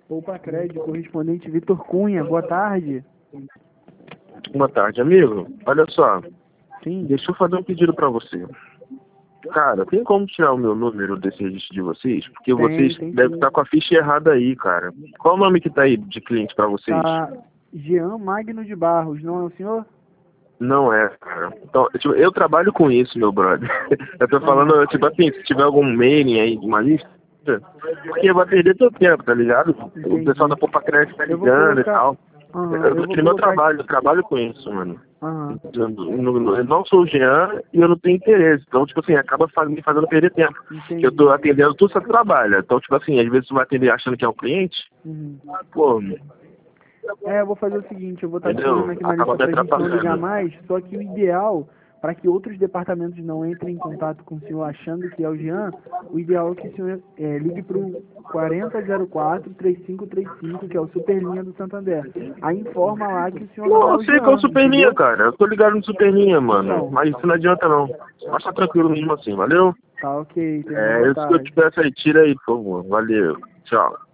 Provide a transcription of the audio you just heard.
Poupa Crédito, correspondente Vitor Cunha, boa tarde. Boa tarde, amigo. Olha só, Sim, deixa eu fazer um pedido pra você. Cara, tem como tirar o meu número desse registro de vocês? Porque vocês tem devem sim. estar com a ficha errada aí, cara. Qual o nome que tá aí de cliente pra vocês? Tá Jean Magno de Barros, não é o senhor? Não é, cara. Então, tipo, eu trabalho com isso, meu brother. Eu tô falando, tipo assim, se tiver algum mailing aí de uma lista, porque vai perder seu tempo, tá ligado? O Entendi. pessoal da Poupa Crédito tá Eu vou ligando e colocar. tal. Aham, Eu eu tô vou aqui no meu colocar. trabalho, eu trabalho com isso, mano. Aham, Eu não sou o Jean e eu não tenho interesse. Então, tipo assim, acaba me fazendo perder tempo. entendi. Eu tô atendendo tudo que você trabalha. Então, tipo assim, às vezes você vai atender achando que é um cliente, Uhum. pô, Eu vou fazer o seguinte, eu vou estar adicionando entendeu? aqui na Acaba lista me pra gente não ligar atrapalhando. mais, só que o ideal, para que outros departamentos não entrem em contato com o senhor achando que é o Jean, o ideal é que o senhor ligue para o 4004-3535, que é o Superlinha do Santander. Aí informa lá que o senhor não Não, é eu o sei que é o Jean, Superlinha, entendeu? cara. Eu tô ligado no Superlinha, mano. Então, Mas isso não adianta, não. Mas tá tranquilo mesmo assim, valeu? tá ok, tenha uma É, boa isso que eu te tarde. peço aí, tira aí, por favor. Valeu. Tchau.